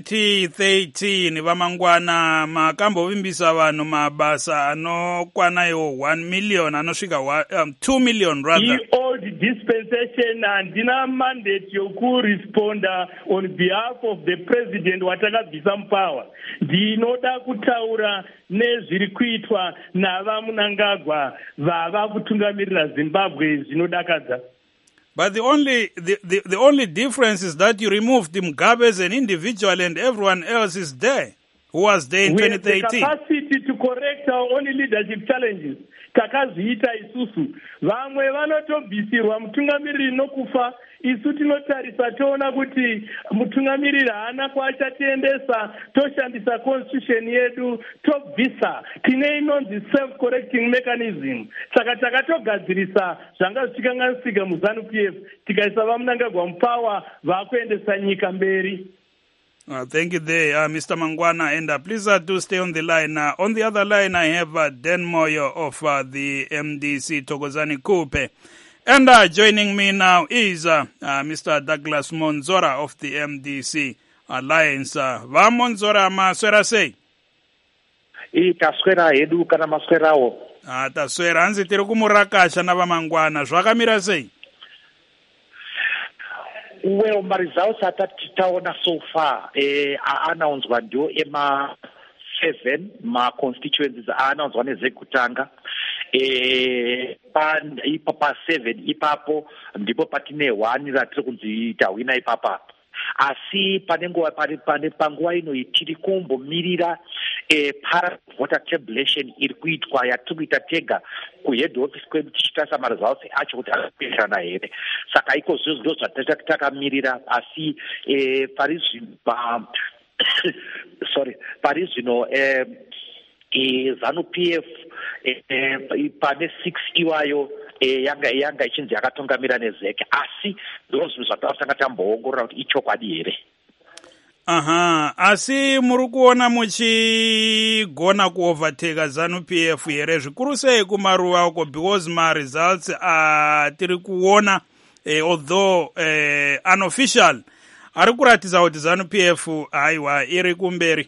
2013 vamangwana makambovimbisa vanhu mabasa anokwana iwo 1 million anosvika 2 million rather. The old dispensation handina mandate yokuresponda on behalf of the president watakabvisa mupower. Ndinoda kutaura nezviri kuitwa navaMnangagwa vava kutungamirira Zimbabwe zvinodakadza. But the only difference is that you removed Mugabe as an individual and everyone else is there who was there in 2013. We have the capacity to correct our own leadership challenges. Takazviita isusu. Vamwe vanotobvisirwa mutungamiriri nokufa. Isu tinotarisa toona kuti mutungamiriri haana kwachatiendesa, toshandisa constitution yedu, tobvisa. Tine inonzi self-correcting mechanism. Saka takatogadzirisa zvanga zvichikanganisika muZANU-PF, tikaisa vaMnangagwa mupower vakuendesa nyika mberi. Thank you there, Mr. Mangwana. And please do stay on the line. On the other line, I have Dan Moyo of the MDC, Thokozani Kupe. And joining me now is Mr. Douglas Monzora of the MDC Alliance. Va Monzora maswera sei? Taswera hedu kana maswerawo. Taswera hanzi tiri kumurakasha navamangwana. Zvakamira sei? Well, my results atataona so far announced ndio ema 7 ma constituencies announced nezekutanga pa 7 ipapo ndipo patine 1 ratiri kunziita wina ipapa. Asi pane panguva ino tiri kumbomirira para voter tabulation iri kuitwa yatiri kuita tega kuhead office kwedu tichitarisa maresults acho kuti akapesana here. Saka iko zvozvo ndo zvatakamirira. Asi pari zvino ZANU-PF pane 6 iwayo yanga ichinzi yakatongamira nezeke. Asi ndo zvinhu zvatasanga tamboongorora kuti ichokwadi here. Asi muri kuona muchigona kuoverteka ZANU-PF here, zvikuru sei kumaruva uko, because results tiri kuona although unofficial ari kuratidza kuti ZANU-PF aiwa iri kumberi.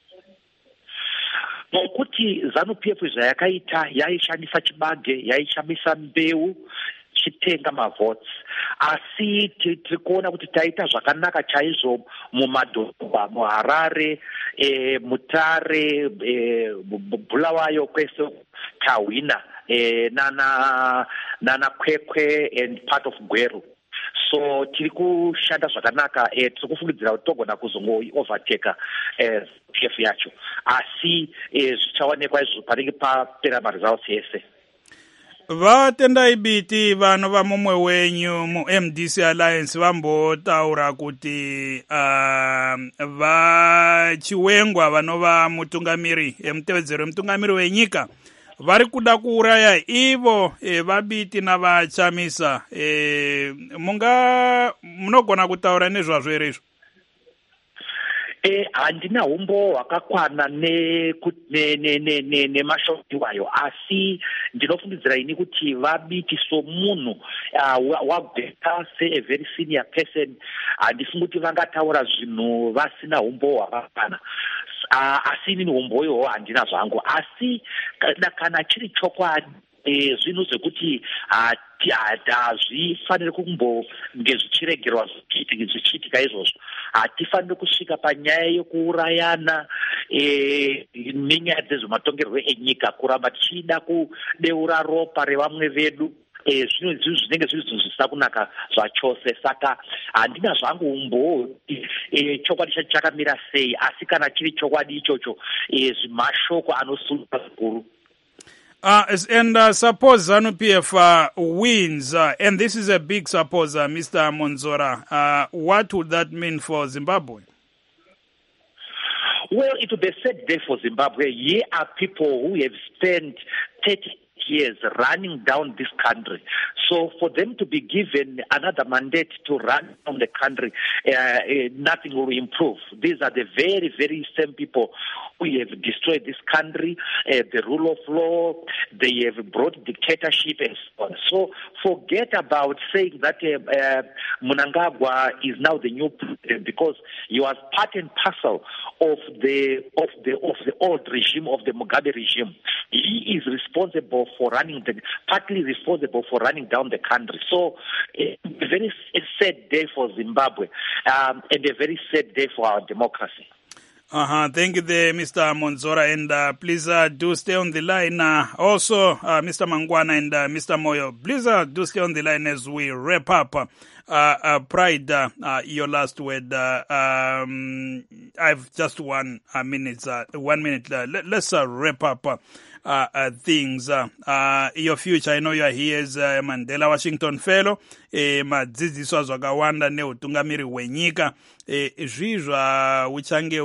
Nokuti ZANU-PF zvayakaita yaishandisa chibage, yaishandisa mbeu chitenga mavotes. Asi tiri kuona kuti taita zvakanaka chaizvo mumadhorobha, muHarare, Mutare, Bulawayo kwese tawina, nana Kwekwe and part of Gweru. So tiri kushanda zvakanaka, tiri kufungidzira kuti togona kuzongo-overteka PF yacho. Asi zvichaonekwa izvo panenge papera maresults ese. Vatendai biti vanhu vamumwe wenyu mu-MDC Alliance vambotaura kuti vachiwengwa vanova mutungamiri mutevedzero wemutungamiri wenyika vari kuda kuuraya ivo vabiti navachamisa. Munogona kutaura nezvazvo here izvo? handina umbo hwakakwana nemashokiwayo, asi ndinofungidzira ini kuti vabiti somunhu wagweta se a very senior person, handifungi kuti vangataura zvinhu vasina umbo hwakakwana. Asi inini umboyo handina zvangu, asi kana chiri chokwadi zvinhu zvekuti hazvifaniri kumbonge zvichiregerwa zvichiitika izvozvo. Hatifaniri kusvika panyaya yokuurayana nenyaya dzezvematongerwo enyika, kuramba tichida kudeura ropa revamwe vedu. Zvinenge zviri zvinhu zvisina kunaka zvachose. Saka handina zvangu umbo chokwadi chacho chakamira sei, asi kana chiri chokwadi ichocho zvimashoko anosunga zvikuru. And suppose ZANU-PF wins, and this is a big suppose, Mr. Monzora, what would that mean for Zimbabwe? Well, it will be a sad day for Zimbabwe. Here are people who have spent 30 years running down this country. So for them to be given another mandate to run down the country, nothing will improve. These are the very, very same people who have destroyed this country, the rule of law, they have brought dictatorship and so on. So forget about saying that Mnangagwa is now the new president, because he was part and parcel of the old regime, of the Mugabe regime. He is responsible for partly responsible for running down the country. So a very sad day for Zimbabwe, and a very sad day for our democracy. Thank you there, Mr. Monzora, and please do stay on the line. Also, Mr. Mangwana and Mr. Moyo, please do stay on the line as we wrap up. Pride, your last word. I've just 1 minute. 1 minute. Let's wrap up things. Your future, I know you are here as Mandela Washington Fellow. Madzidziso zvakawanda neutungamiri hwenyika. Zvizva uchange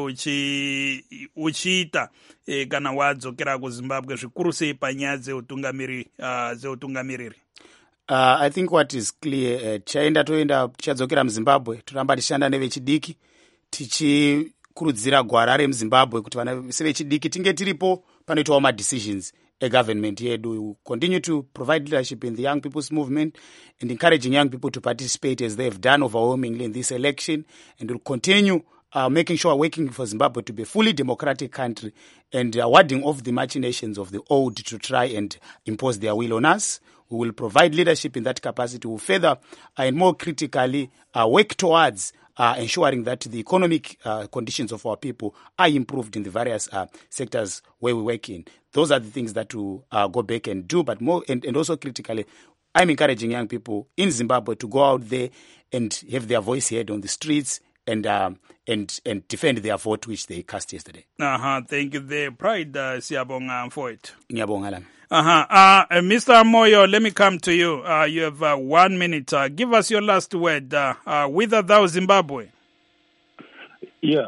uchiita kana wadzokera kuZimbabwe, zvikuru sei panyaya dzeutungamiriri. I think what is clear, tichadzokera muZimbabwe, toramba tichishanda nevechidiki, tichikurudzira gwara remuZimbabwe kuti vana vese vechidiki tinge tiripo panoitwawo madecisions egovernment yedu. We will continue to provide leadership in the young people's movement and encouraging young people to participate as they have done overwhelmingly in this election, and will continue making sure working for Zimbabwe to be a fully democratic country and warding off the machinations of the old to try and impose their will on us. We will provide leadership in that capacity. We will further and more critically work towards ensuring that the economic conditions of our people are improved in the various sectors where we work in. Those are the things that we go back and do, but more and also critically, I'm encouraging young people in Zimbabwe to go out there and have their voice heard on the streets and defend their vote which they cast yesterday. Thank you there, Pride. Siyabonga for it. Ngiyabonga lami. Mr. Moyo, let me come to you. You have 1 minute. Give us your last word. Whither thou Zimbabwe? Yeah.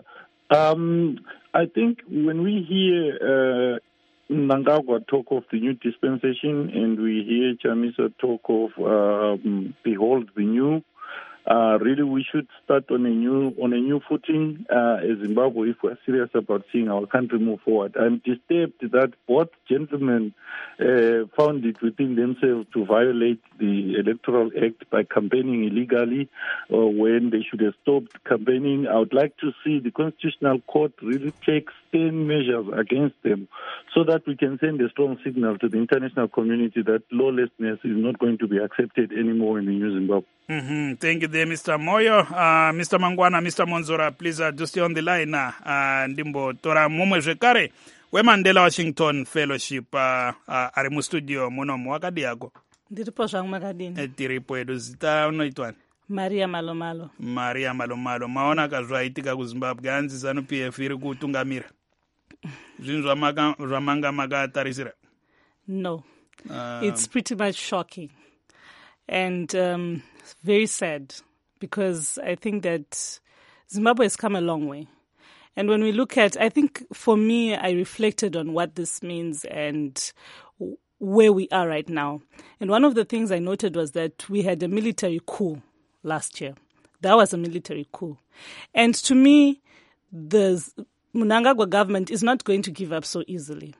I think when we hear Mnangagwa talk of the new dispensation and we hear Chamisa talk of behold the new, really we should start on a new footing as Zimbabwe if we're serious about seeing our country move forward. I'm disturbed that both gentlemen found it within themselves to violate the Electoral Act by campaigning illegally when they should have stopped campaigning. I would like to see the Constitutional Court really take stern measures against them so that we can send a strong signal to the international community that lawlessness is not going to be accepted anymore in the new Zimbabwe. Thank you there, Mr. Moyo. Mr. Mangwana, Mr. Monzora, please do stay on the line. Ndimbo tora mumwe zvekare weMandela Washington Fellowship ari mustudio muno muwakadi yako. Ndiripo zvangu makadini. Tiripo edu zita unoitwani? Maria Malomalo. Maria Malomalo. Maona kazvaitika kuZimbabwe hanzi ZANU-PF iri kutungamira. Zvinhu zvamanga makatarisira? No. It's pretty much shocking. And very sad, because I think that Zimbabwe has come a long way. And when we look at, I think for me, I reflected on what this means and where we are right now. And one of the things I noted was that we had a military coup last year. That was a military coup. And to me, the Mnangagwa government is not going to give up so easily.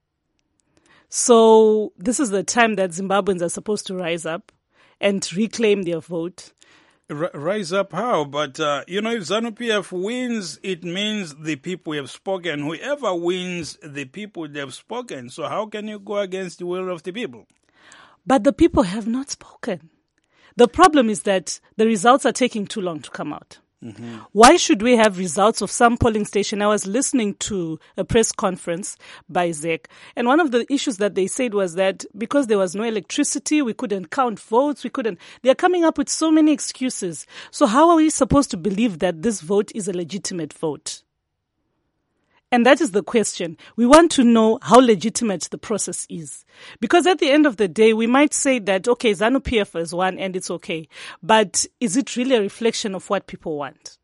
So this is the time that Zimbabweans are supposed to rise up and reclaim their vote. Rise up how? But, if ZANU-PF wins, it means the people have spoken. Whoever wins, the people have spoken. So how can you go against the will of the people? But the people have not spoken. The problem is that the results are taking too long to come out. Mm-hmm. Why should we have results of some polling station? I was listening to a press conference by ZEC, and one of the issues that they said was that because there was no electricity, we couldn't count votes, they're coming up with so many excuses. So how are we supposed to believe that this vote is a legitimate vote? And that is the question. We want to know how legitimate the process is. Because at the end of the day, we might say that, okay, ZANU-PF has won and it's okay. But is it really a reflection of what people want?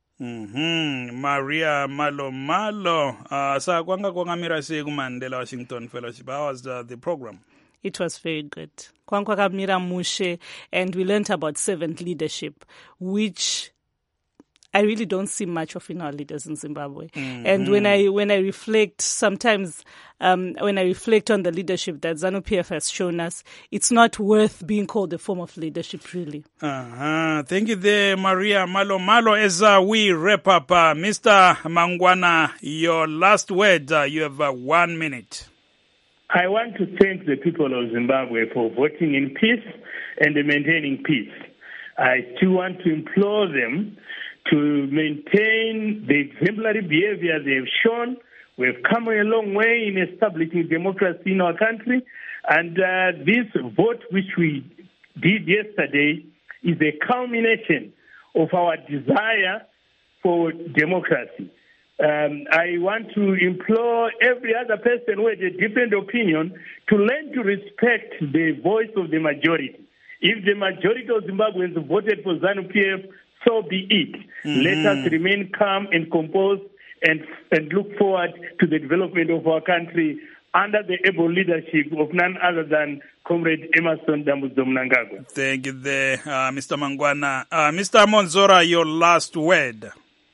Maria Malo. Kwanga mira se Mandela Washington Fellowship. How was the program? It was very good. Kwanga mira mushe, and we learned about servant leadership, which I really don't see much of in our leaders in Zimbabwe. Mm-hmm. And when I reflect, sometimes when I reflect on the leadership that ZANU-PF has shown us, it's not worth being called a form of leadership, really. Thank you there, Maria Malo. As we wrap up, Mr. Mangwana, your last word, you have 1 minute. I want to thank the people of Zimbabwe for voting in peace and maintaining peace. I still want to implore them to maintain the exemplary behavior they have shown. We have come a long way in establishing democracy in our country, and this vote which we did yesterday is a culmination of our desire for democracy. I want to implore every other person who has a different opinion to learn to respect the voice of the majority. If the majority of Zimbabweans voted for ZANU-PF, so be it. Mm-hmm. Let us remain calm and composed and look forward to the development of our country under the able leadership of none other than Comrade Emmerson Dambudzo Mnangagwa. Thank you there, Mr. Mangwana. Mr. Monzora, your last word.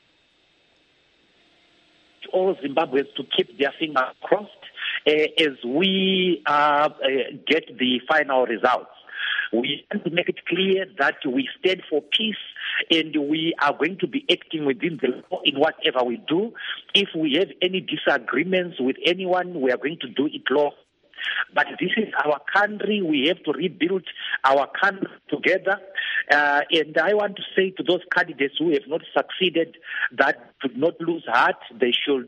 All Zimbabweans to keep their fingers crossed as we get the final results. We want to make it clear that we stand for peace and we are going to be acting within the law in whatever we do. If we have any disagreements with anyone, we are going to do it law. But this is our country. We have to rebuild our country together. And I want to say to those candidates who have not succeeded that do not lose heart. They should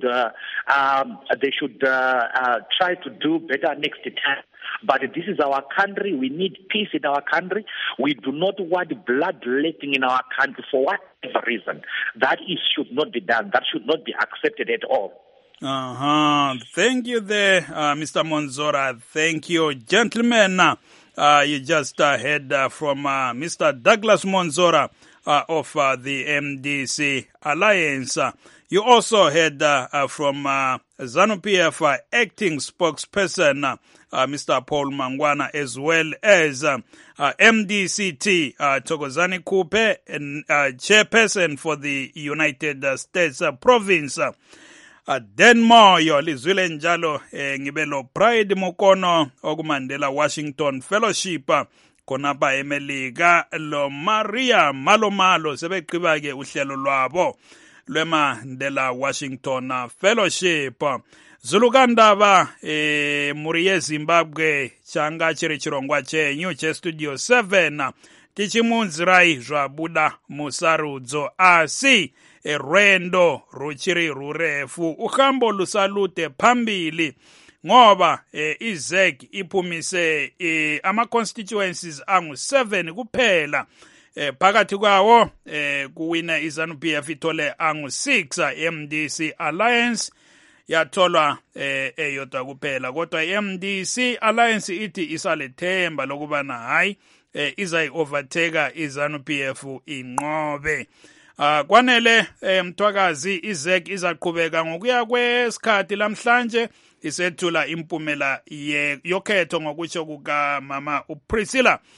try to do better next time. But this is our country. We need peace in our country. We do not want bloodletting in our country for whatever reason. That should not be done. That should not be accepted at all. Thank you there, Mr. Monzora. Thank you, gentlemen. You just heard from Mr. Douglas Monzora of the MDC Alliance. You also heard from ZANU-PF acting spokesperson, Mr. Paul Mangwana, as well as MDCT, Thokozani Kupe, chairperson for the United States province. Denmo yo lizwile njalo ngibelo Pride Mokono okumandela Washington Fellowship konapa emelika lo Maria Malo sebeqiba ke uhlelo lwabo lweMandela Washington Fellowship. Zulukandaba muri yeZimbabwe changa chiri chirongwa chenyu chestudio 7 tichimunzirai zvabuda musarudzo asi rwendo ruchiri rurefu uhambo lusalute phambili ngoba iZEC iphumise ama-constituencies angu-7 kuphela phakathi kwawo kuwina iZANU-PF ithole angu-6 MDC Alliance yatholwa eyodwa kuphela kodwa MDC Alliance ithi isalethemba lokubana hayi izayi-overtake iZANU-PF inqobe. Kwanele mthwakazi iZEC izaqhubeka ngokuya kwesikhathi lamhlanje isethula impumela yokhetho ngokutsho kuka mama uPriscilla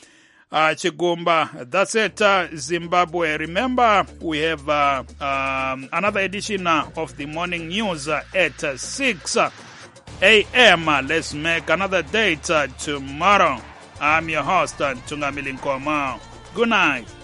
Chigumba. That's it, Zimbabwe. Remember, we have another edition of the morning news at 6 a.m. Let's make another date tomorrow. I'm your host, Tungamili Nkoma. Good night.